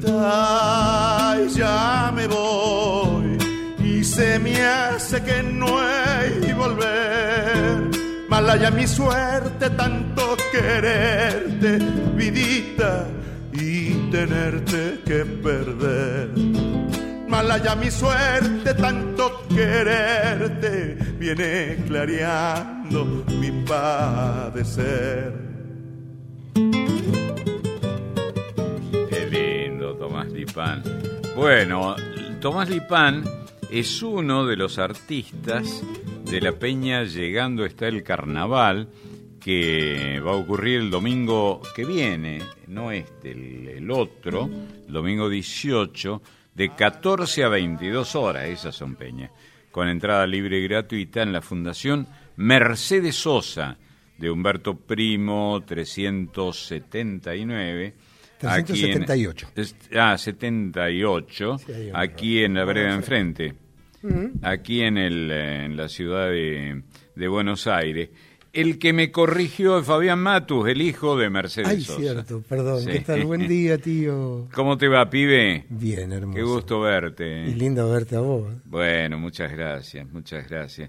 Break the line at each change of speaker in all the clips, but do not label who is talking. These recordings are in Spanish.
vidita, y ya me voy, y se me hace que no hay volver. Mala ya mi suerte, tanto quererte, vidita, y tenerte que perder. Mala ya mi suerte, tanto quererte, viene clareando mi padecer.
Qué lindo, Tomás Lipán. Bueno, Tomás Lipán es uno de los artistas de la peña Llegando está el Carnaval, que va a ocurrir el domingo que viene, no el otro, el domingo 18, de 14 a 22 horas, esas son peñas, con entrada libre y gratuita en la Fundación Mercedes Sosa, de Humberto Primo, 379.
378.
78, sí, aquí en la vereda enfrente, aquí en la ciudad de Buenos Aires. El que me corrigió es Fabián Matus, el hijo de Mercedes Sosa.
Ay, cierto, perdón.
Sí.
¿Qué tal? Buen día, tío.
¿Cómo te va, pibe?
Bien, hermoso.
Qué gusto verte.
Y lindo verte a vos.
Bueno, muchas gracias, muchas gracias.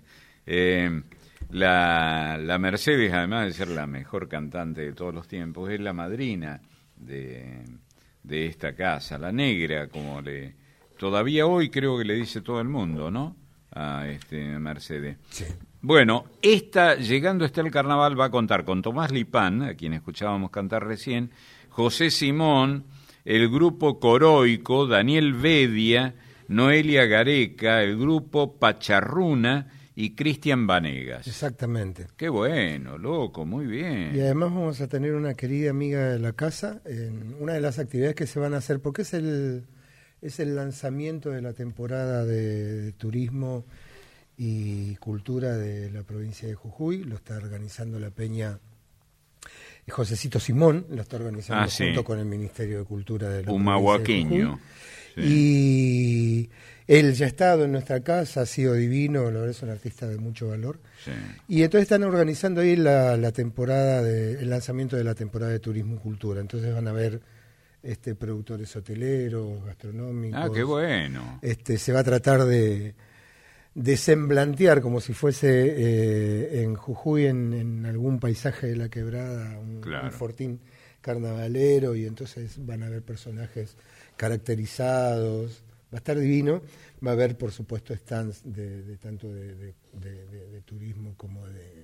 La Mercedes, además de ser la mejor cantante de todos los tiempos, es la madrina de esta casa, la negra, como todavía hoy creo que le dice todo el mundo, ¿no? A Mercedes.
Sí.
Bueno, Llegando está el Carnaval, va a contar con Tomás Lipán, a quien escuchábamos cantar recién, José Simón, el grupo Coroico, Daniel Bedia, Noelia Gareca, el grupo Pacharruna y Cristian Vanegas.
Exactamente.
Qué bueno, loco, muy bien.
Y además vamos a tener una querida amiga de la casa en una de las actividades que se van a hacer, porque es el lanzamiento de la temporada de turismo y cultura de la provincia de Jujuy. Lo está organizando la peña Josecito Simón, lo está organizando junto con el Ministerio de Cultura de la
Humahuaqueño.
provincia de Jujuy.
Sí.
Y él ya ha estado en nuestra casa, ha sido divino, la verdad es un artista de mucho valor.
Sí.
Y entonces están organizando ahí la temporada el lanzamiento de la temporada de turismo y cultura. Entonces van a ver productores hoteleros, gastronómicos.
Ah, qué bueno.
Se va a tratar de semblantear como si fuese en Jujuy, en algún paisaje de la quebrada, un fortín carnavalero, y entonces van a haber personajes caracterizados. Va a estar divino. Va a haber, por supuesto, stands de tanto de turismo como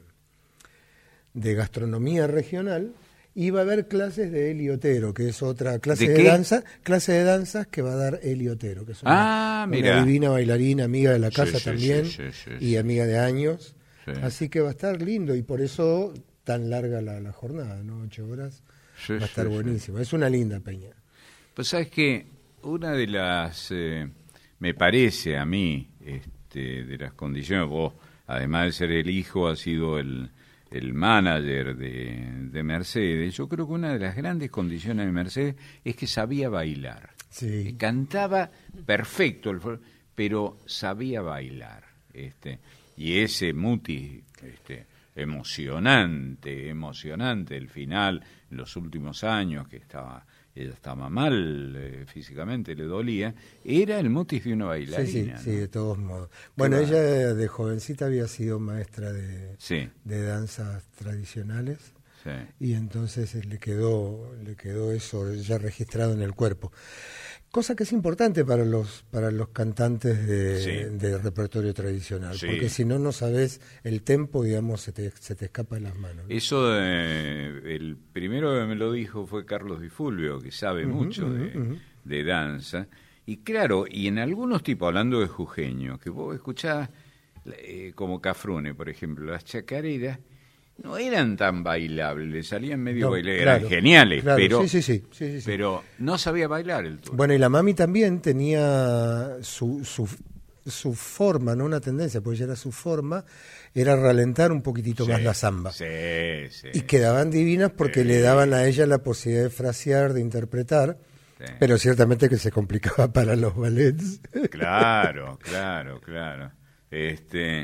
de gastronomía regional. Y va a haber clases de Eli Otero, que es otra clase de danzas que va a dar Eli Otero, que es una divina bailarina, amiga de la casa también, y amiga de años. Sí. Así que va a estar lindo, y por eso tan larga la jornada, ¿no? 8 horas. Sí, va a estar buenísimo. Sí. Es una linda peña.
Pues sabes que una de las, me parece a mí, de las condiciones, vos, además de ser el hijo, has sido el manager de Mercedes. Yo creo que una de las grandes condiciones de Mercedes es que sabía bailar.
Sí.
Cantaba perfecto, pero sabía bailar. Y ese mutis emocionante el final, en los últimos años, que ella estaba mal físicamente, le dolía, era el mutis de una bailarina.
Sí, de todos modos. Bueno, ella de jovencita había sido maestra de danzas tradicionales, y entonces le quedó eso ya registrado en el cuerpo. Cosa que es importante para los cantantes de repertorio tradicional, porque si no sabes el tempo, digamos, se te escapa de las manos, ¿no?
Eso, el primero que me lo dijo fue Carlos Di Fulvio, que sabe mucho de danza. Y claro, y en algunos tipos, hablando de jujeños, que vos escuchás, como Cafrune, por ejemplo, las chacareras, no eran tan bailables, salían medio bailables, eran geniales, pero pero no sabía bailar el turno.
Bueno, y la mami también tenía su forma, no una tendencia, porque ya era su forma, era ralentar un poquitito más la samba. Y quedaban divinas porque le daban a ella la posibilidad de frasear, de interpretar, pero ciertamente que se complicaba para los ballets.
Claro.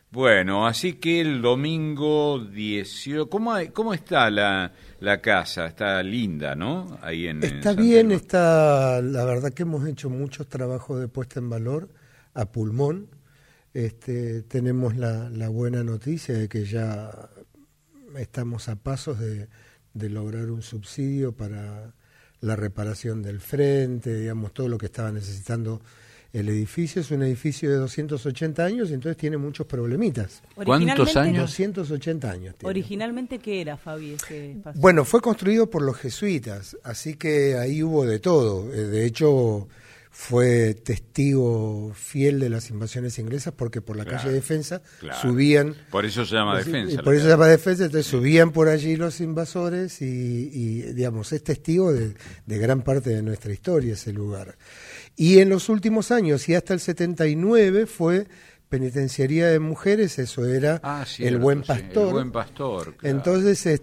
Bueno, así que el domingo 18... ¿Cómo está la casa? Está linda, ¿no? Ahí
está bien, está... La verdad que hemos hecho muchos trabajos de puesta en valor a pulmón. Tenemos la buena noticia de que ya estamos a pasos de lograr un subsidio para la reparación del frente, digamos, todo lo que estaba necesitando el edificio. Es un edificio de 280 años y entonces tiene muchos problemitas.
¿Cuántos años?
280 años tiene.
¿Originalmente qué era, Fabi, ese espacio?
Bueno, fue construido por los jesuitas, así que ahí hubo de todo. De hecho, fue testigo fiel de las invasiones inglesas porque por la calle Defensa subían...
Por eso se llama Defensa.
Por eso se llama Defensa, entonces subían por allí los invasores y digamos, es testigo de gran parte de nuestra historia ese lugar. Y en los últimos años, y hasta el 79, fue penitenciaría de mujeres, eso era el Buen Pastor.
El Buen Pastor, claro.
Entonces,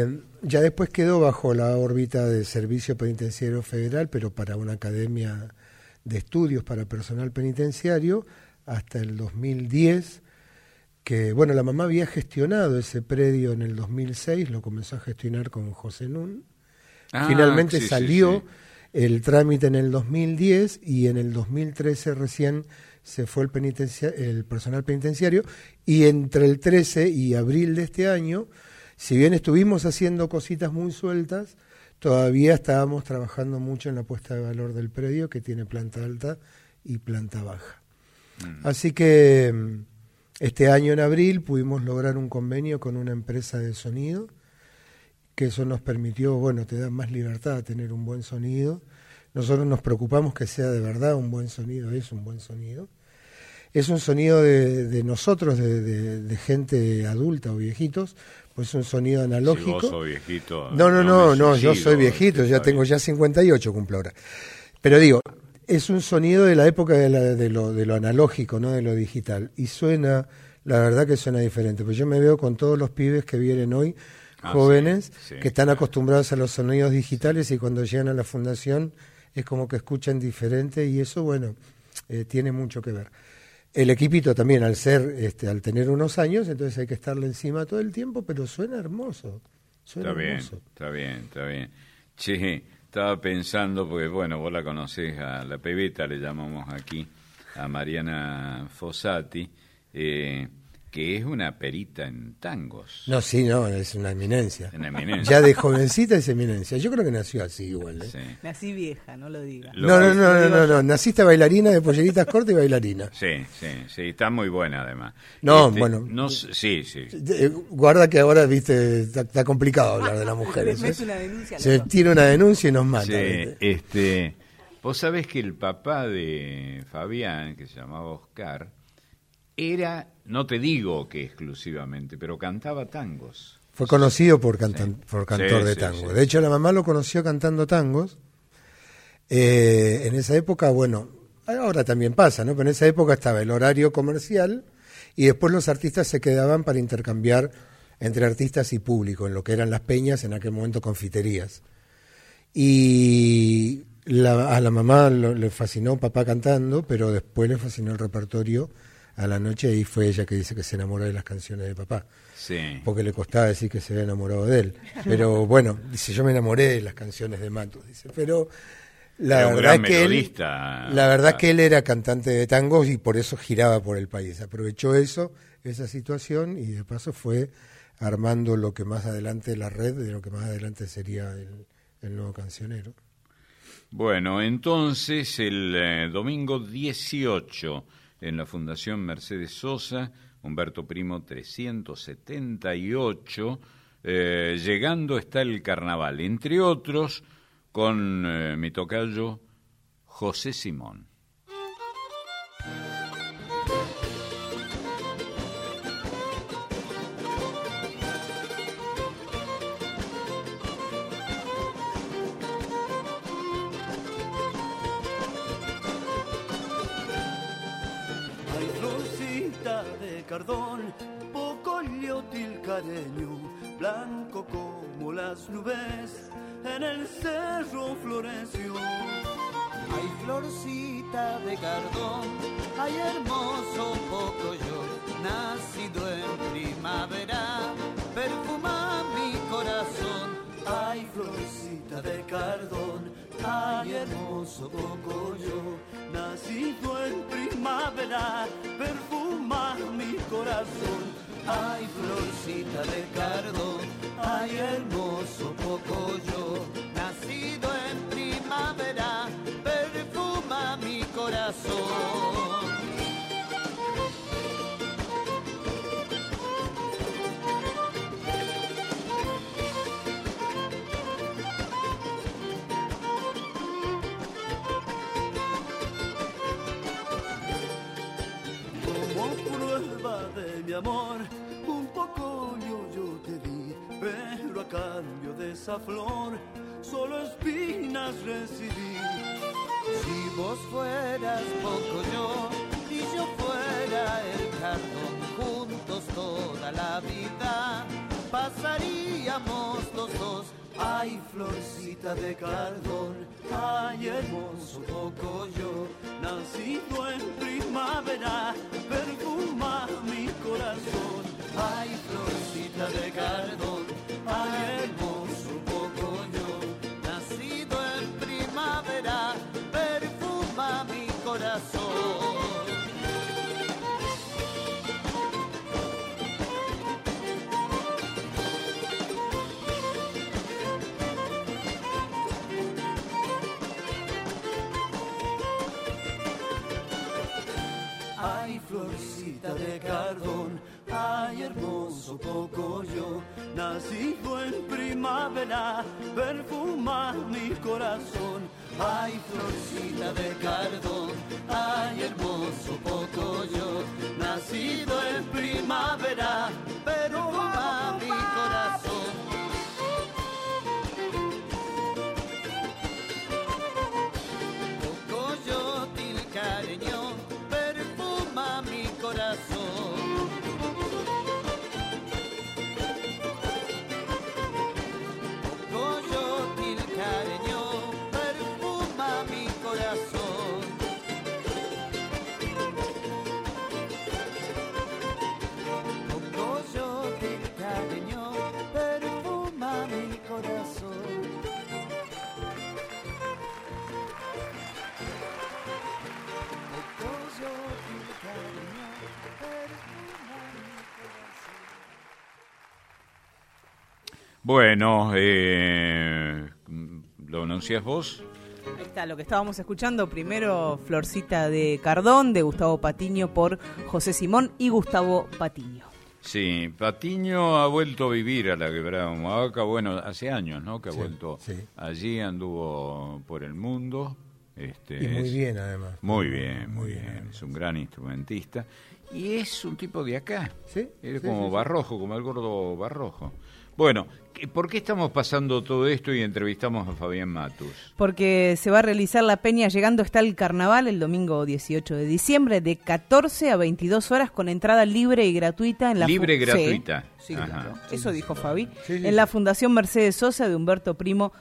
ya después quedó bajo la órbita del Servicio Penitenciario Federal, pero para una academia de estudios para personal penitenciario, hasta el 2010, que, bueno, la mamá había gestionado ese predio en el 2006, lo comenzó a gestionar con José Nun. Finalmente salió el trámite en el 2010 y en el 2013 recién se fue el personal penitenciario, y entre el 13 y abril de este año, si bien estuvimos haciendo cositas muy sueltas, todavía estábamos trabajando mucho en la puesta de valor del predio, que tiene planta alta y planta baja. Así que este año en abril pudimos lograr un convenio con una empresa de sonido, que eso nos permitió, bueno, te da más libertad a tener un buen sonido. Nosotros nos preocupamos que sea de verdad un buen sonido, es un buen sonido. Es un sonido de nosotros, de gente adulta o viejitos, pues es un sonido analógico.
Si vos sos viejito.
No, yo soy viejito, ya tengo ya 58, cumplo ahora. Pero digo, es un sonido de la época de lo analógico, no de lo digital. Y suena, la verdad que suena diferente. Pues yo me veo con todos los pibes que vienen hoy, jóvenes, que están acostumbrados a los sonidos digitales, y cuando llegan a la fundación es como que escuchan diferente, y eso, bueno, tiene mucho que ver. El equipito también, al tener unos años, entonces hay que estarle encima todo el tiempo, pero suena hermoso.
Está bien. Che, estaba pensando, porque bueno, vos la conocés, a la pebeta le llamamos aquí, a Mariana Fossati, que es una perita en tangos.
No, es una eminencia. Ya de jovencita es eminencia. Yo creo que nació así igual. Sí.
Nací vieja, no lo digas.
No. Naciste bailarina de polleritas cortas y bailarina.
Sí, está muy buena además. Sí.
Guarda que ahora, viste, está complicado hablar de las mujeres. Se tiene una denuncia y nos mata.
Sí, vos sabés que el papá de Fabián, que se llamaba Oscar, era, no te digo que exclusivamente, pero cantaba tangos.
Fue conocido por cantor de tango. Sí. De hecho, la mamá lo conoció cantando tangos. En esa época, bueno, ahora también pasa, ¿no? Pero en esa época estaba el horario comercial y después los artistas se quedaban para intercambiar entre artistas y público, en lo que eran las peñas, en aquel momento confiterías. Y a la mamá le fascinó papá cantando, pero después le fascinó el repertorio a la noche, y fue ella que dice que se enamoró de las canciones de papá.
Sí.
Porque le costaba decir que se había enamorado de él. Pero bueno, dice, yo me enamoré de las canciones de Matus, dice. Pero la verdad es que él era cantante de tangos y por eso giraba por el país. Aprovechó esa situación, y de paso fue armando lo que más adelante, la red de lo que más adelante sería el nuevo cancionero.
Bueno, entonces el domingo 18 en la Fundación Mercedes Sosa, Humberto Primo 378, llegando está el carnaval, entre otros con mi tocayo José Simón.
Cardón, poco liotil careño, blanco como las nubes, en el cerro floreció.
Hay florcita de cardón, hay hermoso pocoyo,
nacido en primavera, perfuma mi corazón. Ay, florcita de cardón, ay, hermoso cogollo, nacido en primavera, perfuma mi corazón. Ay, florcita de cardón, ay, hermoso cogollo, nacido en primavera, perfuma mi corazón. De mi amor, un poco yo te di, pero a cambio de esa flor, solo espinas recibí. Si vos fueras poco yo, y yo fuera el cardón, juntos toda la vida, pasaríamos los dos. Ay, florcita de cardón, ay, hermoso cogollo, nacido en primavera, perfuma mi corazón. Ay, florcita de cardón, ay, hermoso cogollo, nacido en primavera, perfuma mi corazón. Ay, florcita de cardón, ay, hermoso cogollo, nacido en primavera, perfuma mi corazón. Ay, florcita de cardón, ay, hermoso cogollo, nacido en primavera, perfuma mi corazón. Cogollo tilcareño, perfuma mi corazón. Cogollo tilcareño, perfuma mi corazón. Cogollo tilcareño, perfuma mi corazón.
Bueno, ¿lo anuncias vos?
Ahí está, lo que estábamos escuchando, primero Florcita de Cardón, de Gustavo Patiño, por José Simón y Gustavo Patiño.
Sí, Patiño ha vuelto a vivir a la Quebrada de Humahuaca, bueno, hace años, ¿no? Que ha vuelto allí, anduvo por el mundo.
Y muy bien, además.
Muy bien. Es un gran instrumentista. Y es un tipo de acá.
Sí.
Es como Barrojo, como el gordo Barrojo. Bueno, ¿por qué estamos pasando todo esto y entrevistamos a Fabián Matus?
Porque se va a realizar la peña Llegando está el carnaval el domingo 18 de diciembre de 14 a 22 horas con entrada libre y gratuita en la
Libre y gratuita.
Sí, claro. Eso dijo Fabi. En la Fundación Mercedes Sosa de Humberto Primo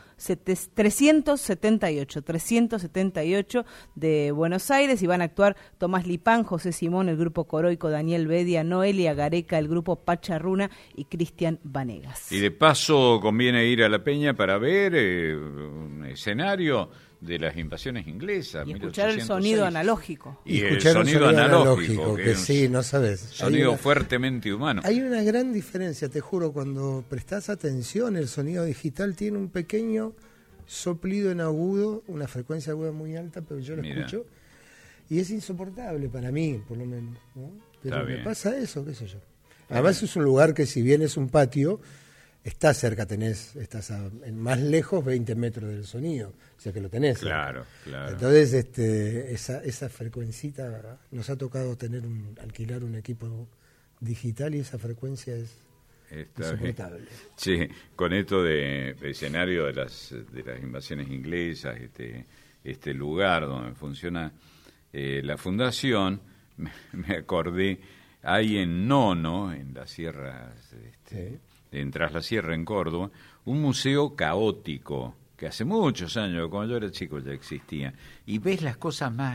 378 de Buenos Aires, y van a actuar Tomás Lipán, José Simón, el grupo Coroico, Daniel Bedia, Noelia Gareca, el grupo Pacharruna y Cristian Vanegas.
Y de paso conviene ir a la peña para ver un escenario de las invasiones inglesas.
Y escuchar el sonido analógico.
Y escuchar el sonido analógico,
que sí, no sabes.
Sonido fuertemente humano.
Hay una gran diferencia, te juro, cuando prestás atención, el sonido digital tiene un pequeño soplido en agudo, una frecuencia aguda muy alta, pero yo lo escucho, y es insoportable para mí, por lo menos, ¿no? Pero me pasa eso, qué sé yo. Además es un lugar que, si bien es un patio, está cerca, estás en más lejos 20 metros del sonido, o sea que lo tenés.
Claro.
Entonces esa frecuencita, nos ha tocado alquilar un equipo digital y esa frecuencia es insoportable.
Sí, con esto de escenario de las invasiones inglesas, este lugar donde funciona la fundación, me acordé, hay en Nono, en las sierras, en Tras la Sierra, en Córdoba, un museo caótico que hace muchos años, cuando yo era chico, ya existía, y ves las cosas más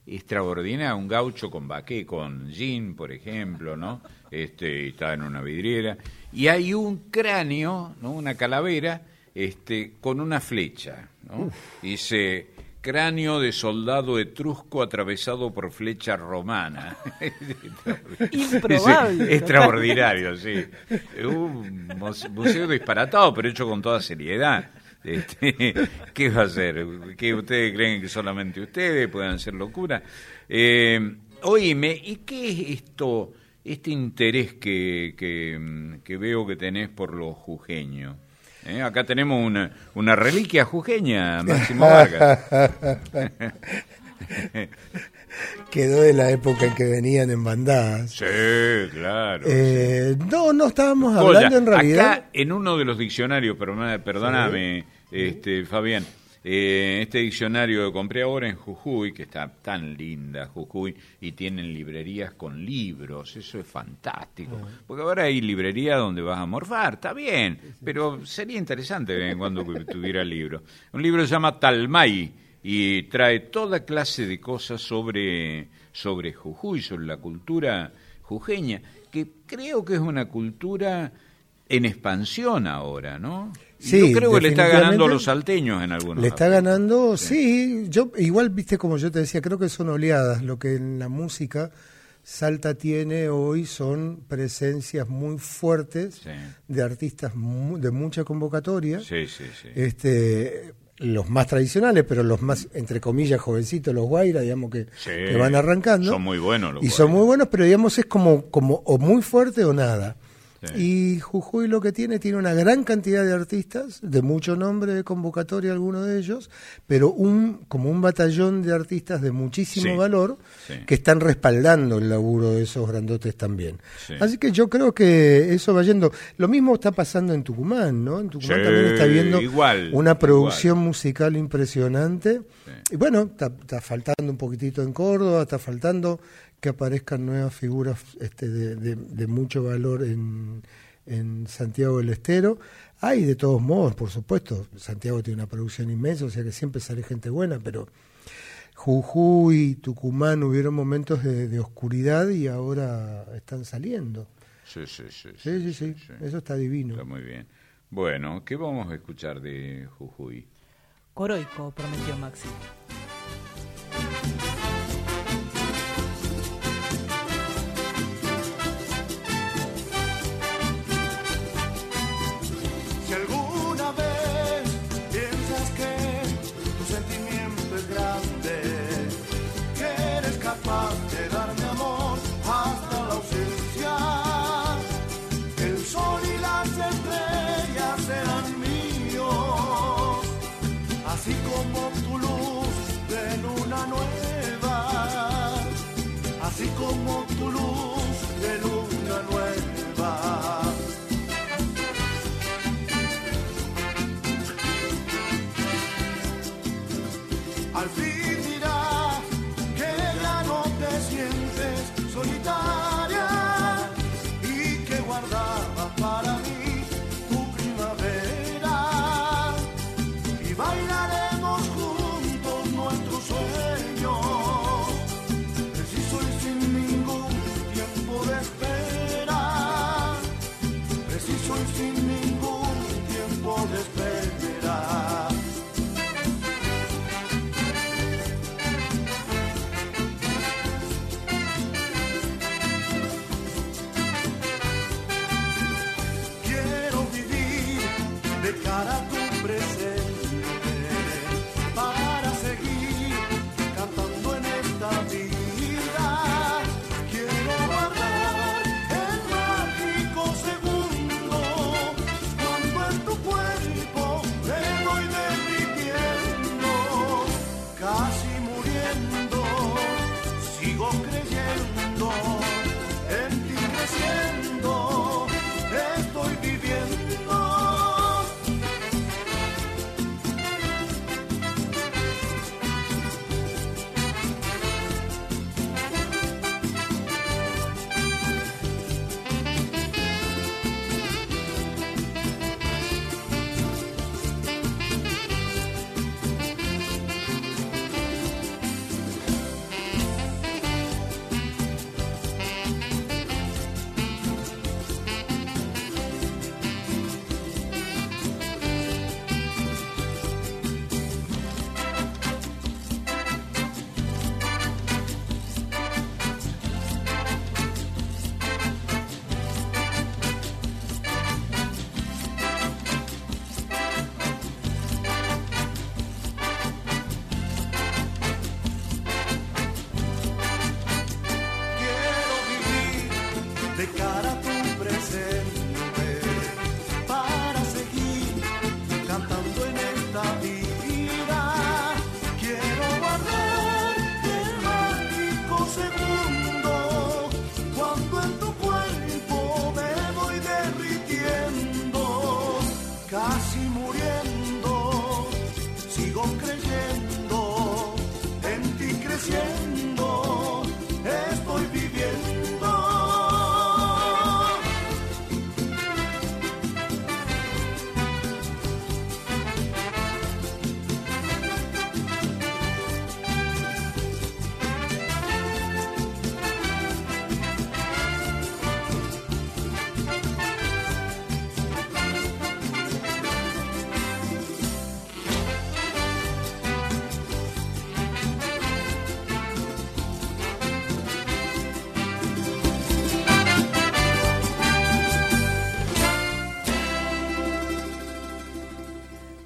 extraordinaria, un gaucho con baqué, con jean, por ejemplo, ¿no? Está en una vidriera, y hay un cráneo, ¿no? Una calavera, con una flecha, ¿no? Dice: cráneo de soldado etrusco atravesado por flecha romana.
Improbable.
Es extraordinario, sí. Un museo disparatado, pero hecho con toda seriedad. ¿Qué va a hacer? ¿Qué ustedes creen que solamente ustedes pueden hacer locura? Oíme, ¿y qué es esto, este interés que veo que tenés por los jujeños? Acá tenemos una reliquia jujeña, Máximo Vargas.
Quedó de la época en que venían en bandadas.
Sí, claro.
No estábamos hablando en realidad.
Acá en uno de los diccionarios, perdóname, sí. Fabián, este diccionario que compré ahora en Jujuy, que está tan linda Jujuy, y tienen librerías con libros, eso es fantástico. Porque ahora hay librerías donde vas a morfar, está bien, pero sería interesante de vez en cuando que tuviera libro. Un libro se llama Talmay, y trae toda clase de cosas sobre Jujuy, sobre la cultura jujeña, que creo que es una cultura en expansión ahora, ¿no?
Sí,
yo creo que le está ganando a los salteños en algunos.
Le está ganando, sí. Yo igual, viste, como yo te decía, creo que son oleadas. Lo que en la música Salta tiene hoy son presencias muy fuertes de artistas de mucha convocatoria.
Sí.
Los más tradicionales, pero los más, entre comillas, jovencitos, los guairas, digamos, que van arrancando.
Son muy buenos los guairas.
Son muy buenos, pero digamos es como o muy fuerte o nada. Sí. Y Jujuy lo que tiene una gran cantidad de artistas, de mucho nombre de convocatoria algunos de ellos, pero como un batallón de artistas de muchísimo valor que están respaldando el laburo de esos grandotes también. Sí. Así que yo creo que eso va yendo. Lo mismo está pasando en Tucumán, ¿no? En Tucumán también está viendo una producción musical impresionante. Sí. Y bueno, está faltando un poquitito en Córdoba, está faltando que aparezcan nuevas figuras de mucho valor en Santiago del Estero. Hay de todos modos, por supuesto, Santiago tiene una producción inmensa, o sea que siempre sale gente buena, pero Jujuy, Tucumán hubieron momentos de oscuridad y ahora están saliendo. Sí. Eso está divino.
Está muy bien. Bueno, ¿qué vamos a escuchar de Jujuy?
Coroico, prometió Maxi.
Así como tu luz de luna nueva, así como tu luz de luna nueva. Al fin dirás que ya no te sientes solitaria y que guardabas para mí tu primavera y bailaremos juntos nuestros sueños, preciso y sin ningún tiempo de espera, preciso y sin ningún tiempo de espera. Quiero vivir de cara a tu presente para seguir cantando en esta vida. Quiero guardar el mágico segundo cuando en tu cuerpo me voy derritiendo, casi muriendo. Sigo creyendo en ti, creciendo, estoy viviendo.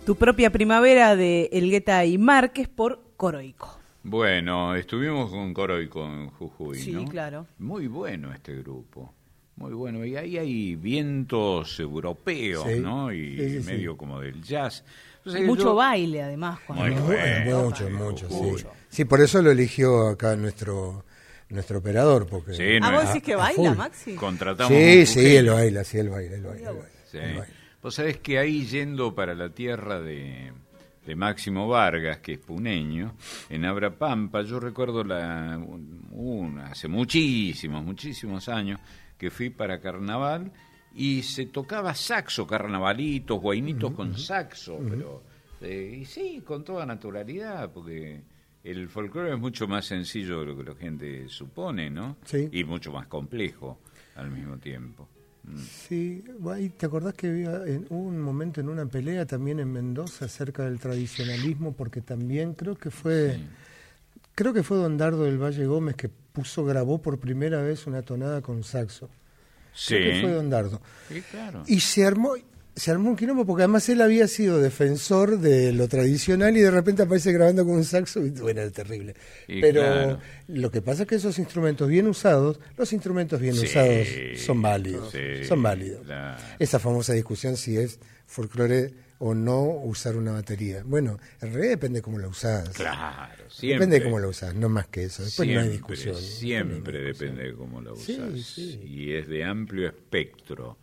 Tu propia primavera de Elgueta y Márquez por Coroico.
Bueno, estuvimos con Coroico en Jujuy,
sí,
¿no?
Sí, claro.
Muy bueno este grupo, muy bueno. Y ahí hay vientos europeos, sí, ¿no? Y sí, medio sí, como del jazz. Entonces,
mucho baile, además.
Mucho, sí. Sí, por eso lo eligió acá nuestro operador. Porque
sí,
no, ¿vos decís que baila, Maxi?
Contratamos
sí, él baila. Sí.
Vos sabés que ahí, yendo para la tierra de Máximo Vargas, que es puneño, en Abrapampa, yo recuerdo hace muchísimos años que fui para carnaval y se tocaba saxo, carnavalitos, guainitos con saxo, pero y sí, con toda naturalidad, porque el folclore es mucho más sencillo de lo que la gente supone, ¿no?
Sí.
Y mucho más complejo al mismo tiempo.
Sí, ¿te acordás que hubo un momento en una pelea también en Mendoza acerca del tradicionalismo? Porque también creo que fue Don Dardo del Valle Gómez que grabó por primera vez una tonada con saxo.
Sí.
Creo que fue Don Dardo.
Sí, claro.
Y se armó un quilombo porque además él había sido defensor de lo tradicional y de repente aparece grabando con un saxo y bueno, era terrible. Pero claro, lo que pasa es que esos instrumentos bien usados, usados son válidos.
Sí,
son válidos.
Claro.
Esa famosa discusión si es folclore o no usar una batería. Bueno, en realidad depende de cómo la usás.
Claro, siempre.
Depende de cómo la usás, no más que eso. Después
siempre,
no hay discusión.
Siempre depende de cómo la usás.
Sí.
Y es de amplio espectro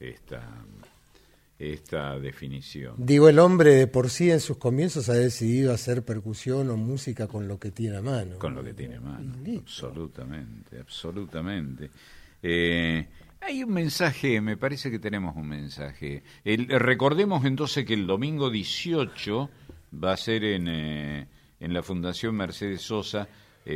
esta definición.
Digo, el hombre de por sí en sus comienzos ha decidido hacer percusión o música con lo que tiene a mano.
Con lo que tiene a mano, absolutamente. Hay un mensaje, me parece que tenemos un mensaje. Recordemos entonces que el domingo 18 va a ser en la Fundación Mercedes Sosa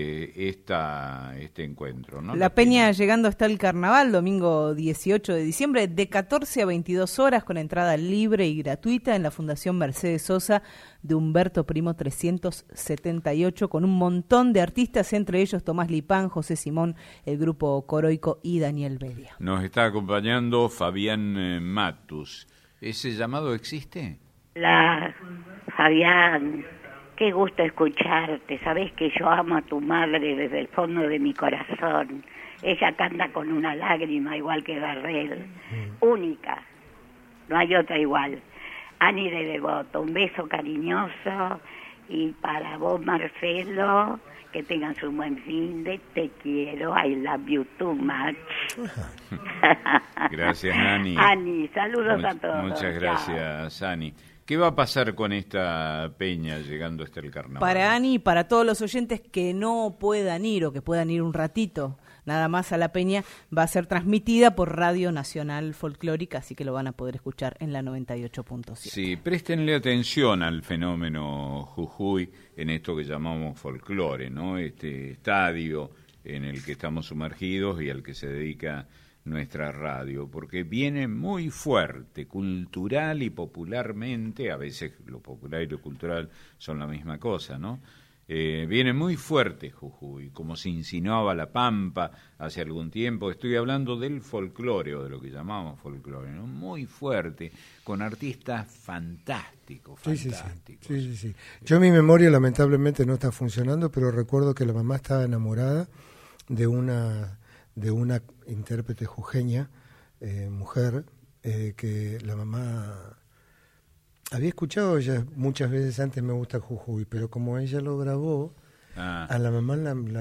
este encuentro, ¿no?
La Peña llegando hasta el carnaval, domingo 18 de diciembre, de 14 a 22 horas, con entrada libre y gratuita en la Fundación Mercedes Sosa de Humberto Primo 378, con un montón de artistas, entre ellos Tomás Lipán, José Simón, el grupo Coroico y Daniel Bedia.
Nos está acompañando Fabián Matus. ¿Ese llamado existe?
Fabián, qué gusto escucharte. Sabés que yo amo a tu madre desde el fondo de mi corazón. Ella canta con una lágrima igual que Gardel. Única. No hay otra igual. Ani de Devoto, un beso cariñoso. Y para vos, Marcelo, que tengas un buen fin de te quiero. I love you too much.
Gracias, Ani.
Ani, saludos a todos.
Muchas gracias, chao. Ani. ¿Qué va a pasar con esta peña llegando hasta el carnaval?
Para Ani y para todos los oyentes que no puedan ir o que puedan ir un ratito nada más a la peña, va a ser transmitida por Radio Nacional Folclórica, así que lo van a poder escuchar en la 98.7.
Sí, préstenle atención al fenómeno Jujuy en esto que llamamos folclore, ¿no? Este estadio en el que estamos sumergidos y al que se dedica nuestra radio, porque viene muy fuerte, cultural y popularmente, a veces lo popular y lo cultural son la misma cosa, ¿no? Viene muy fuerte Jujuy, como se insinuaba La Pampa hace algún tiempo. Estoy hablando del folclore, o de lo que llamamos folclore, ¿no? Muy fuerte, con artistas fantásticos.
Sí. Yo mi memoria lamentablemente no está funcionando, pero recuerdo que la mamá estaba enamorada de una intérprete jujeña, mujer, que la mamá había escuchado ya muchas veces antes Me gusta Jujuy, pero como ella lo grabó, a la mamá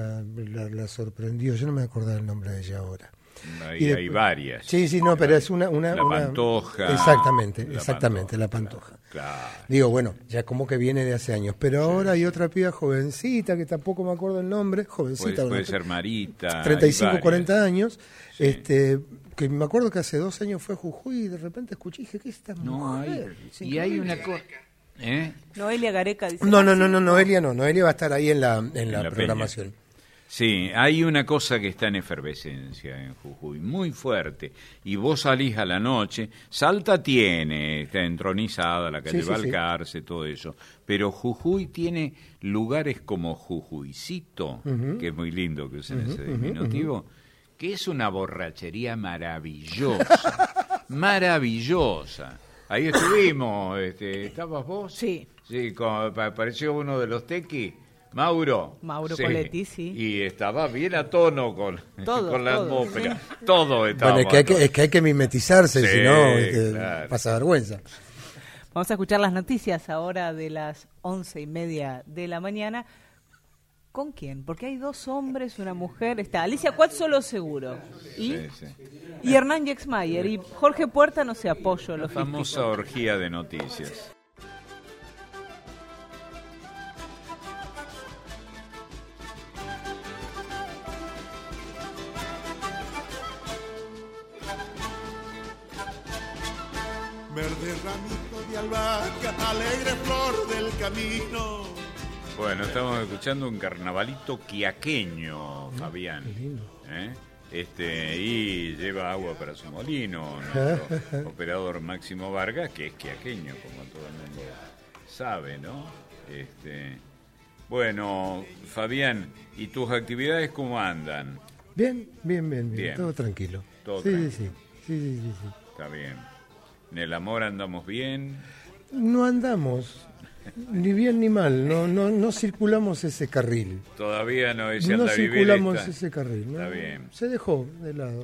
la sorprendió. Yo no me acordaba el nombre de ella ahora.
Hay varias.
Sí, no, pero es una
La Pantoja.
Exactamente, La Pantoja.
Claro.
Digo, bueno, ya como que viene de hace años, pero ahora hay otra piba jovencita, que tampoco me acuerdo el nombre, jovencita.
Puede ser Marita.
35, 40 años,
sí.
Que me acuerdo que hace 2 años fue a Jujuy y de repente escuché y dije, ¿qué es esta mujer?
Y hay una cosa...
Noelia Gareca dice...
No, Noelia va a estar ahí en la programación.
Peña. Sí, hay una cosa que está en efervescencia en Jujuy, muy fuerte, y vos salís a la noche, Salta está entronizada, la calle Balcarce, todo eso, pero Jujuy tiene lugares como Jujuycito, que es muy lindo que usen ese diminutivo, que es una borrachería maravillosa, Ahí estuvimos. ¿Estabas vos?
Sí.
Sí, apareció uno de los tequis, Mauro.
Mauro Coletti, sí.
Y estaba bien a tono con la atmósfera.
Sí.
Todo estaba.
Bueno, es que hay que mimetizarse,
Sí,
si no,
claro.
pasa vergüenza.
Vamos a escuchar las noticias ahora de las 11:30 de la mañana. ¿Con quién? Porque hay 2 hombres, una mujer. Está Alicia Cuatzolo seguro. ¿Y?
Sí.
Y Hernán Jexmayer. Y Jorge Puerta, no sé, apoyo
La
logístico.
famosa orgía de noticias.
Verde ramito de albahaca, alegre flor del camino.
Bueno, estamos escuchando un carnavalito quiaqueño, Fabián. Y lleva agua para su molino, nuestro operador Máximo Vargas, que es quiaqueño, como todo el mundo sabe, ¿no? Bueno, Fabián, ¿y tus actividades cómo andan?
Bien, todo tranquilo. Sí.
Está bien. ¿En el amor andamos bien?
No andamos ni bien ni mal, no circulamos ese carril.
Todavía no es
No circulamos ese carril.
Está bien.
Se dejó de lado.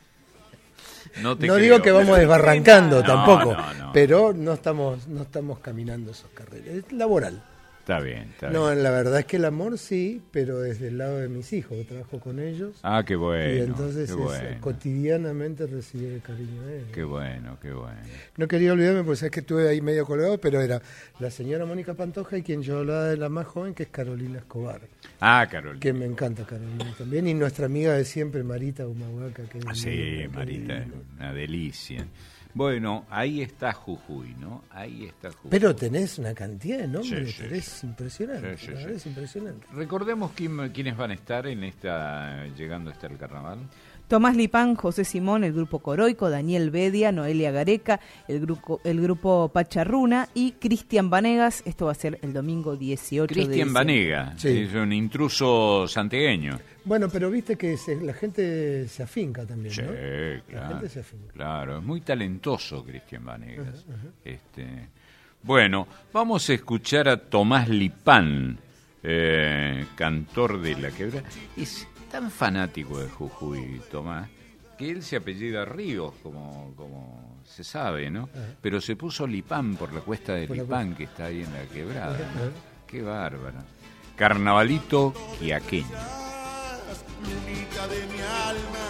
No
digo que vamos desbarrancando tampoco,
no.
pero no estamos caminando esos carriles. Es laboral.
Está bien.
No, la verdad es que el amor sí, pero desde el lado de mis hijos, que trabajo con ellos.
Ah, qué bueno.
Y entonces cotidianamente recibir el cariño de ellos.
Qué bueno.
No quería olvidarme, porque sabes que estuve ahí medio colgado, pero era la señora Mónica Pantoja y quien yo hablaba de la más joven, que es Carolina Escobar.
Ah, Carolina.
Que me encanta Carolina también. Y nuestra amiga de siempre, Marita Humahuaca.
Sí, Marita, es una delicia. Bueno, ahí está Jujuy, ¿no?
Pero tenés una cantidad de nombres,
Sí.
es impresionante.
Sí.
Es impresionante.
Recordemos quiénes van a estar llegando hasta el carnaval.
Tomás Lipán, José Simón, el grupo Coroico, Daniel Bedia, Noelia Gareca, el grupo Pacharruna y Cristian Vanegas. Esto va a ser el domingo 18 de diciembre.
Cristian Vanegas, es un intruso santiagueño.
Bueno, pero viste que la gente se afinca también,
Sí,
¿no?
claro.
La gente se afinca.
Claro, es muy talentoso Cristian Vanegas. Bueno, vamos a escuchar a Tomás Lipán, cantor de La Quebrada. Es tan fanático de Jujuy, Tomás, que él se apellida Ríos, como se sabe, ¿no? Pero se puso Lipán por la cuesta de Lipán, que está ahí en La Quebrada, ¿no? Qué bárbaro. Carnavalito quiaqueño.
Lunita de mi alma,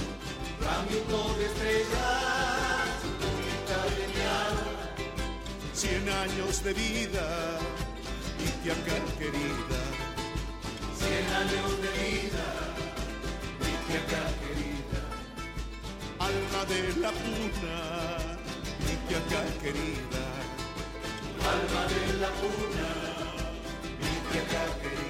ramito de estrellas, lunita de mi alma, 100 años de vida, mi acá querida, 100 años de vida, mi acá querida, alma de la cuna, mi acá querida, alma de la cuna, mi acá querida.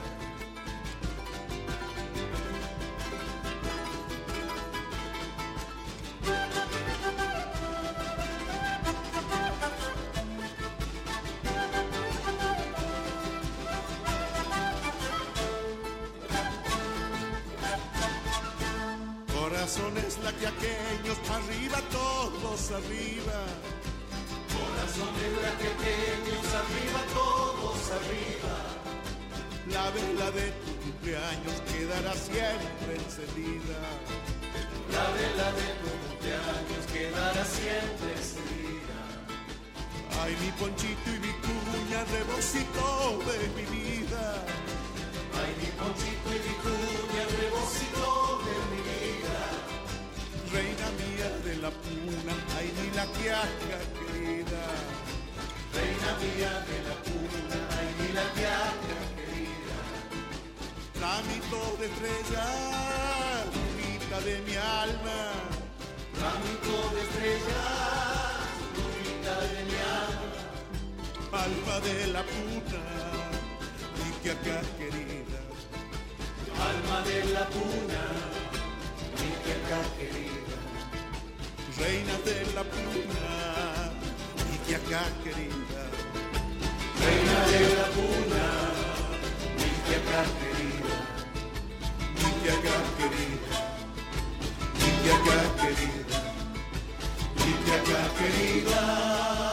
Corazones laquiaqueños, arriba todos arriba. Corazones laquiaqueños, arriba todos arriba. La vela de tu cumpleaños quedará siempre encendida. La vela de tu cumpleaños quedará siempre encendida. Ay, mi Ponchito y mi cuña, rebocito de mi vida. Ay, mi Ponchito y mi cuña, rebocito de mi vida. Reina mía de la puna, ay, mi la quiaca querida. Reina mía de la puna, ay, mi la quiaca querida. Ramito de estrellas, lunita de mi alma. Ramito de estrellas, lunita de mi alma. Alma de la puna, mi quiaca querida. Alma de la puna, mi quiaca querida. Reina de la puna, mi quiaca querida. Reina de la puna, mi quiaca querida. Mi quiaca querida, mi quiaca querida. Mi Quiaca querida.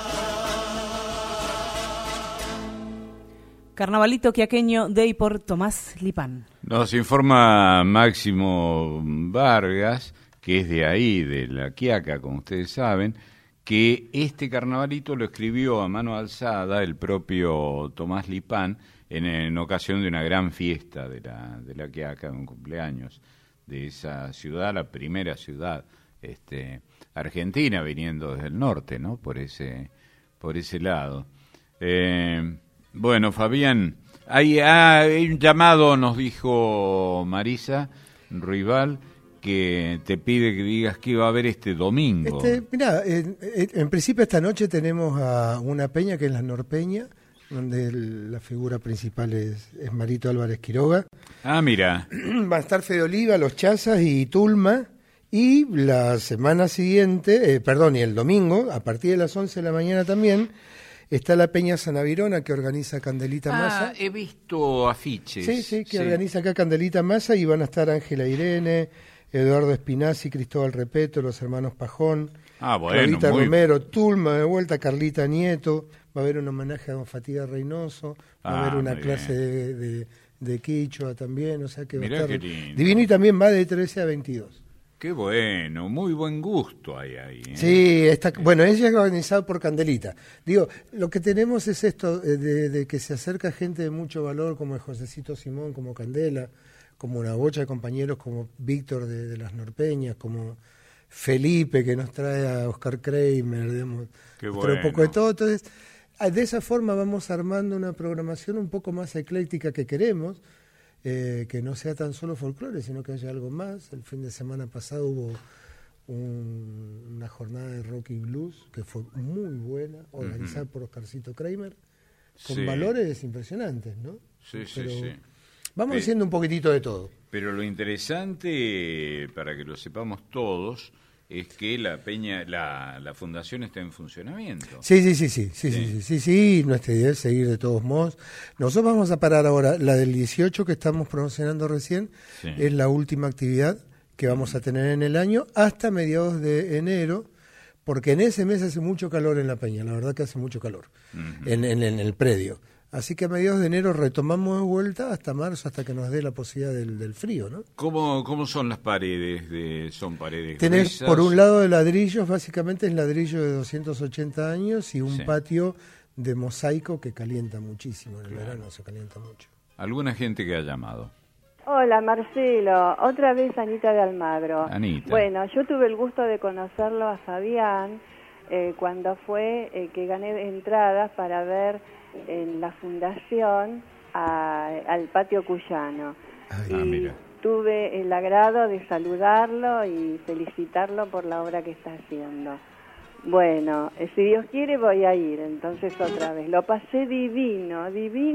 Carnavalito quiaqueño de y por Tomás Lipán.
Nos informa Máximo Vargas, que es de ahí, de La Quiaca, como ustedes saben, que este carnavalito lo escribió a mano alzada el propio Tomás Lipán en ocasión de una gran fiesta de la Quiaca, de un cumpleaños de esa ciudad, la primera ciudad argentina, viniendo desde el norte, ¿no? Por ese lado. Bueno, Fabián, hay un llamado, nos dijo Marisa Rival, que te pide que digas qué va a haber este domingo.
Mirá, en principio esta noche tenemos a una peña que es la Norpeña, donde la figura principal es Marito Álvarez Quiroga.
Ah, mira.
Va a estar Fede Oliva, Los Chazas y Tulma. Y la semana siguiente, y el domingo, a partir de las 11 de la mañana también, está la Peña Sanavirona que organiza Candelita Massa.
He visto afiches.
Sí, que organiza acá Candelita Massa y van a estar Ángela Irene, Eduardo Espinazzi, Cristóbal Repeto, los hermanos Pajón, Claudita Romero, Tulma de vuelta, Carlita Nieto, va a haber un homenaje a don Fatiga Reynoso, va a haber una clase de quichua también, o sea que va a estar divino, y también va de 13 a 22.
Qué bueno, muy buen gusto hay ahí.
Sí, bueno, ella es organizada por Candelita. Digo, lo que tenemos es esto de que se acerca gente de mucho valor, como el Josecito Simón, como Candela, como una bocha de compañeros como Víctor de las Norpeñas, como Felipe, que nos trae a Oscar Kramer, digamos, un poco de todo. Entonces, de esa forma vamos armando una programación un poco más ecléctica que queremos, que no sea tan solo folclore, sino que haya algo más. El fin de semana pasado hubo una jornada de rock y blues que fue muy buena, organizada por Oscarcito Kramer, con valores impresionantes, ¿no?
Sí.
Vamos haciendo un poquitito de todo. Pero
lo interesante, para que lo sepamos todos, es que la peña, la fundación está en funcionamiento.
Sí, nuestra idea es seguir de todos modos. Nosotros vamos a parar ahora, la del 18 que estamos promocionando recién, es la última actividad que vamos a tener en el año hasta mediados de enero, porque en ese mes hace mucho calor en la peña, la verdad que hace mucho calor en el predio. Así que a mediados de enero retomamos de vuelta hasta marzo, hasta que nos dé la posibilidad del frío, ¿no?
¿Cómo son las paredes? ¿Son paredes
Tenés
gruesas?
Por un lado de ladrillos, básicamente es ladrillo de 280 años y un patio de mosaico que calienta muchísimo, en el verano se calienta mucho.
¿Alguna gente que ha llamado?
Hola Marcelo, otra vez Anita de Almagro.
Anita.
Bueno, yo tuve el gusto de conocerlo a Fabián cuando fue que gané entradas para ver en la fundación al patio cuyano.
Mira.
Tuve el agrado de saludarlo y felicitarlo por la obra que está haciendo. Bueno, si Dios quiere voy a ir, entonces otra vez. Lo pasé divino.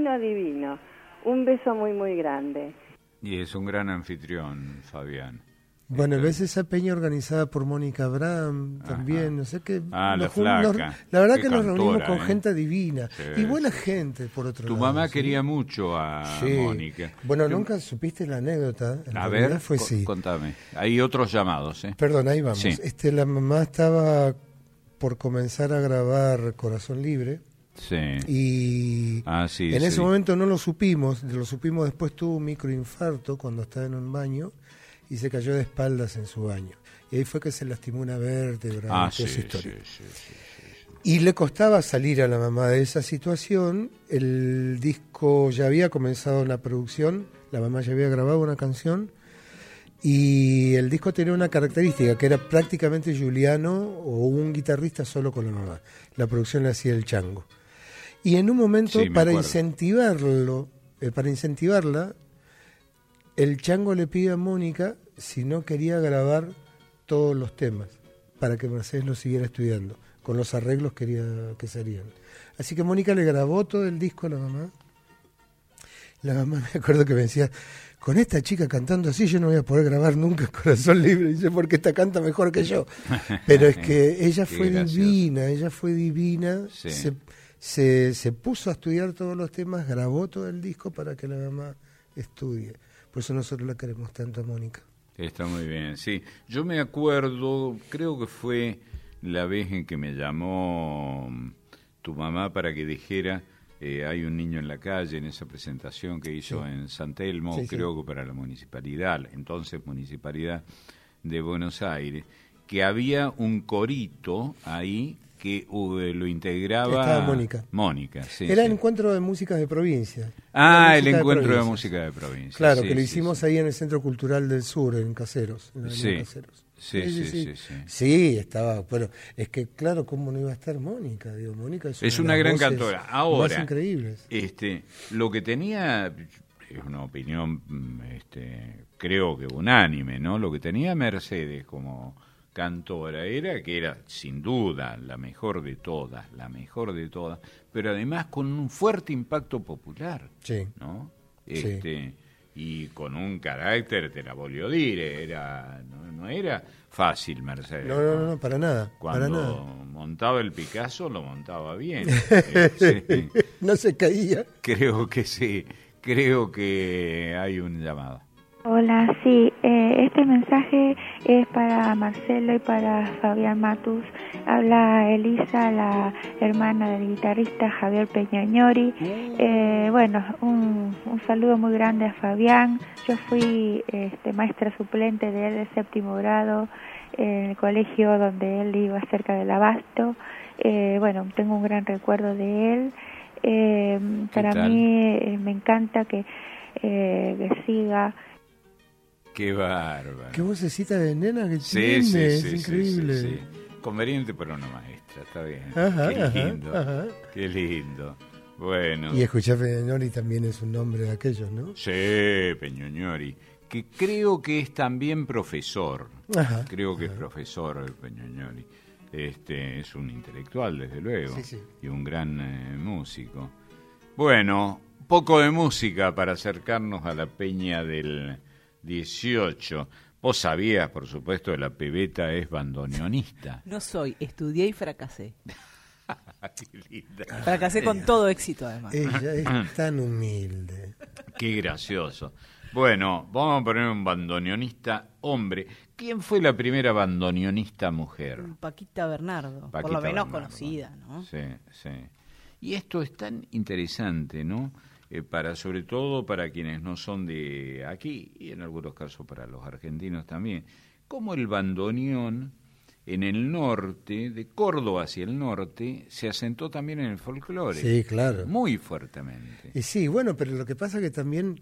Un beso muy, muy grande.
Y es un gran anfitrión, Fabián.
Bueno, ves esa peña organizada por Mónica Abraham también, no sé qué.
La flaca.
La verdad que nos reunimos con gente divina y buena gente, por otro lado.
Tu mamá quería mucho a Mónica.
Bueno, nunca supiste la anécdota.
A ver,
fue
contame. Hay otros llamados,
Perdón, ahí vamos.
Sí.
La mamá estaba por comenzar a grabar Corazón Libre.
Sí.
Y en ese momento no lo supimos después, tuvo un microinfarto cuando estaba en un baño y se cayó de espaldas en su baño. Y ahí fue que se lastimó una vértebra, esa historia. Sí. Y le costaba salir a la mamá de esa situación. El disco ya había comenzado la producción, la mamá ya había grabado una canción, y el disco tenía una característica, que era prácticamente Juliano o un guitarrista solo con la mamá. La producción la hacía el Chango. Y en un momento, para incentivarla, el Chango le pide a Mónica si no quería grabar todos los temas para que Mercedes lo siguiera estudiando, con los arreglos quería que serían. Así que Mónica le grabó todo el disco a la mamá. La mamá, me acuerdo que me decía, con esta chica cantando así yo no voy a poder grabar nunca Corazón Libre, dice, porque esta canta mejor que yo. Pero es que ella fue divina,
sí.
Se puso a estudiar todos los temas, grabó todo el disco para que la mamá estudie. Por eso nosotros la queremos tanto a Mónica.
Está muy bien, sí. Yo me acuerdo, creo que fue la vez en que me llamó tu mamá para que dijera hay un niño en la calle, en esa presentación que hizo en San Telmo, creo que para la municipalidad, entonces Municipalidad de Buenos Aires, que había un corito ahí que lo integraba...
Estaba Mónica.
Mónica, sí.
Era el encuentro de músicas de provincia.
El encuentro de música de provincia.
Claro, que lo hicimos ahí en el Centro Cultural del Sur, en Caseros. En Caseros.
Sí.
Sí, estaba, pero es que claro, ¿cómo no iba a estar Mónica? Digo, Mónica
es una gran cantora. Ahora,
más increíbles.
Lo que tenía, es una opinión, creo que unánime, ¿no? Lo que tenía Mercedes como cantora era sin duda la mejor de todas, pero además con un fuerte impacto popular, ¿no? Y con un carácter, te la voglio dire, no era fácil Mercedes.
No, para nada.
Cuando montaba el Picasso, lo montaba bien.
No se caía.
Creo que sí, creo que hay un llamado.
Hola, sí, este mensaje es para Marcelo y para Fabián Matus. Habla Elisa, la hermana del guitarrista Javier Peñañori. Un saludo muy grande a Fabián. Yo fui maestra suplente de él de 7º grado en el colegio donde él iba cerca del Abasto. Tengo un gran recuerdo de él. Para mí me encanta que siga.
Qué bárbaro.
Qué vocecita de nena que tiene, es increíble.
Sí. Conveniente para una maestra, está bien. Qué lindo, qué lindo. Bueno.
Y escuchar Peñañori también es un nombre de aquellos, ¿no?
Sí, Peñañori, que creo que es también profesor. Creo que es profesor Peñañori. Es un intelectual, desde luego, y un gran músico. Bueno, poco de música para acercarnos a la Peña del 18. Vos sabías, por supuesto, que la pebeta es bandoneonista.
No soy, estudié y fracasé.
Qué linda.
Fracasé con todo éxito, además.
Ella es tan humilde.
Qué gracioso. Bueno, vamos a poner un bandoneonista hombre. ¿Quién fue la primera bandoneonista mujer?
Paquita Bernardo, por lo menos conocida, ¿no?
Sí. Y esto es tan interesante, ¿no? Sobre todo para quienes no son de aquí, y en algunos casos para los argentinos también, como el bandoneón en el norte, de Córdoba hacia el norte, se asentó también en el folclore.
Sí, claro.
Muy fuertemente.
Y sí, bueno, pero lo que pasa que también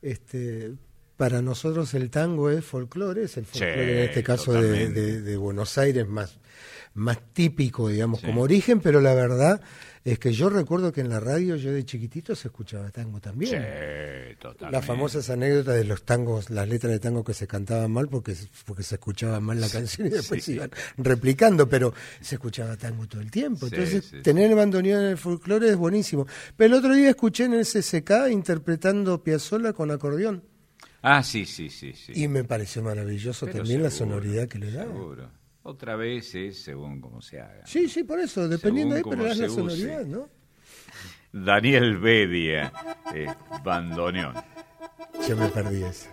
para nosotros el tango es folclore, es el folclore en este caso de Buenos Aires más típico, digamos, como origen, pero la verdad es que yo recuerdo que en la radio yo de chiquitito se escuchaba tango también.
Sí, totalmente.
Las famosas anécdotas de los tangos, las letras de tango que se cantaban mal porque se escuchaba mal la canción y después se iban replicando, pero se escuchaba tango todo el tiempo. Entonces, tener el bandoneón en el folclore es buenísimo. Pero el otro día escuché en el CCK interpretando Piazzolla con acordeón.
Sí.
Y me pareció maravilloso también la sonoridad que le daba.
Seguro. Otra vez es según cómo se haga.
Sí, por eso, dependiendo de ahí, pero es la sonoridad, ¿no?
Daniel Bedia, bandoneón.
Yo me perdí eso.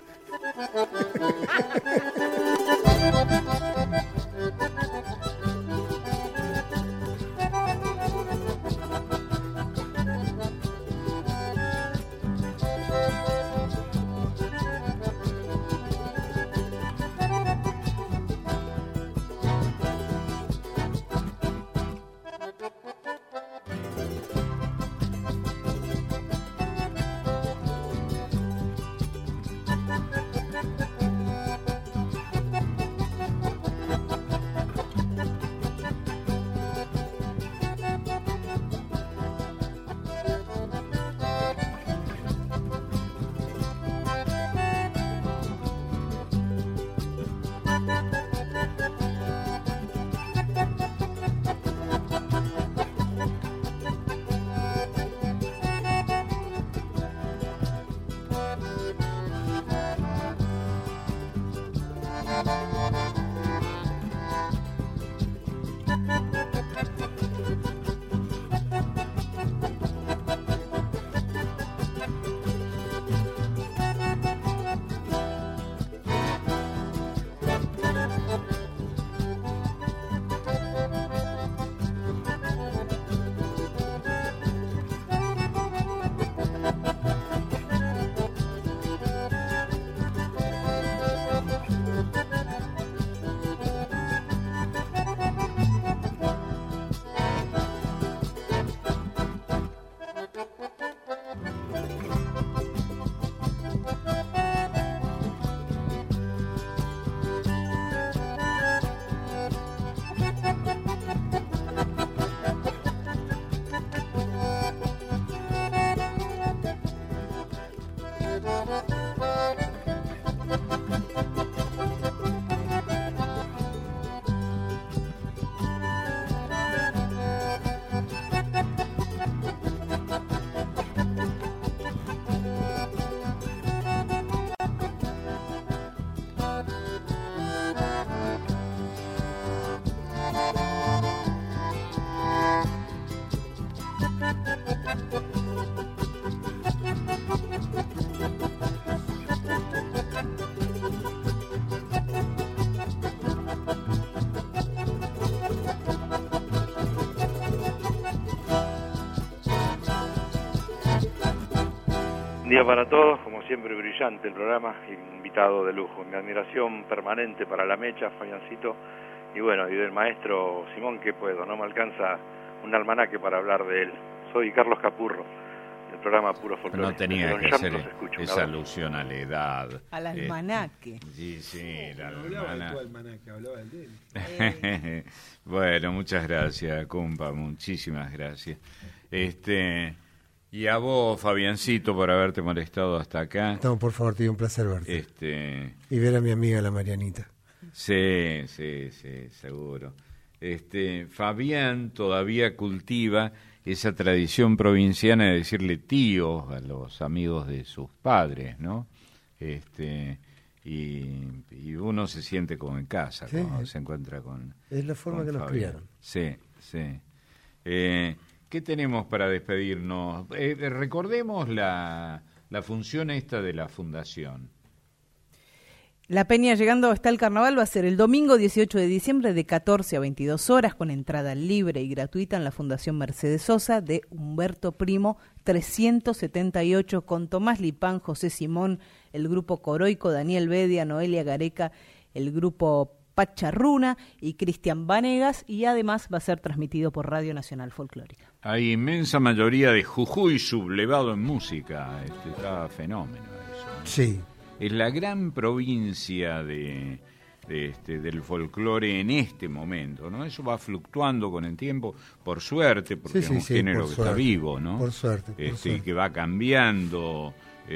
Un día para todos, como siempre brillante el programa, invitado de lujo. Mi admiración permanente para la mecha, Fabiancito, y bueno, y del maestro Simón, que puedo, no me alcanza un almanaque para hablar de él. Soy Carlos Capurro, del programa Puro Folclore.
No tenía que hacer esa alusión a la edad.
Al almanaque.
Sí, el
almanaque, hablaba de él.
Bueno, muchas gracias, compa, muchísimas gracias. Y a vos, Fabiancito, por haberte molestado hasta acá.
No, por favor, te dio un placer verte. Y ver a mi amiga la Marianita.
Sí, seguro. Fabián todavía cultiva esa tradición provinciana de decirle tío a los amigos de sus padres, ¿no? Y uno se siente como en casa, ¿sí? Cuando se encuentra con...
Es la forma que nos criaron.
Sí. ¿Qué tenemos para despedirnos? Recordemos la función esta de la fundación.
La peña llegando está el carnaval va a ser el domingo 18 de diciembre de 14 a 22 horas con entrada libre y gratuita en la Fundación Mercedes Sosa de Humberto Primo 378 con Tomás Lipán, José Simón, el grupo Coroico, Daniel Bedia, Noelia Gareca, el grupo Pacharruna y Cristian Vanegas, y además va a ser transmitido por Radio Nacional Folclórica.
Hay inmensa mayoría de Jujuy sublevado en música, está fenómeno eso, ¿no?
Sí.
Es la gran provincia del folclore en este momento, ¿no? Eso va fluctuando con el tiempo, por suerte, porque es un género que está vivo, ¿no?
Por suerte.
Que va cambiando.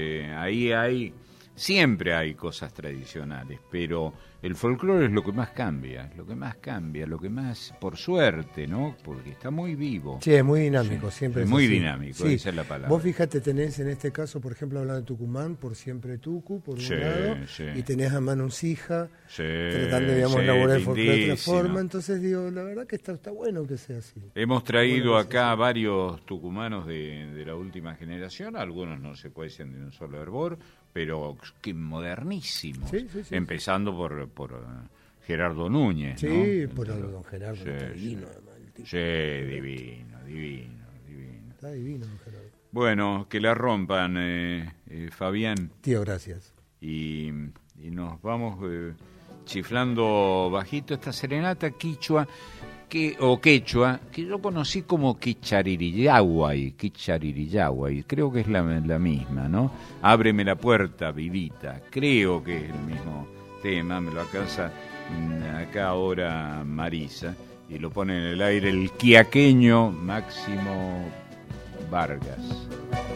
Siempre hay cosas tradicionales, pero el folclore es lo que más cambia, lo que más, por suerte, ¿no? Porque está muy vivo.
Sí, es muy dinámico, siempre es
muy
así.
Dinámico,
sí.
Esa es la palabra.
Vos fíjate, tenés en este caso, por ejemplo, hablando de Tucumán, por siempre Tucu, por un lado, y tenés a Manu Sija, tratando, digamos, elaborar el folclore de otra forma, entonces digo, la verdad que está bueno que sea así.
Hemos traído acá varios tucumanos de la última generación, algunos no se cuecen de un solo hervor, pero que modernísimos, empezando por Gerardo Núñez,
sí,
¿no?
por don Gerardo, divino, además.
Divino.
Está divino, don Gerardo.
Bueno, que la rompan, Fabián.
Tío, gracias.
Y nos vamos chiflando bajito esta serenata quechua, que yo conocí como Quichaririyagüay, creo que es la misma, ¿no? Ábreme la puerta, vidita, creo que es el mismo tema, me lo alcanza acá ahora Marisa, y lo pone en el aire el quiaqueño Máximo Vargas.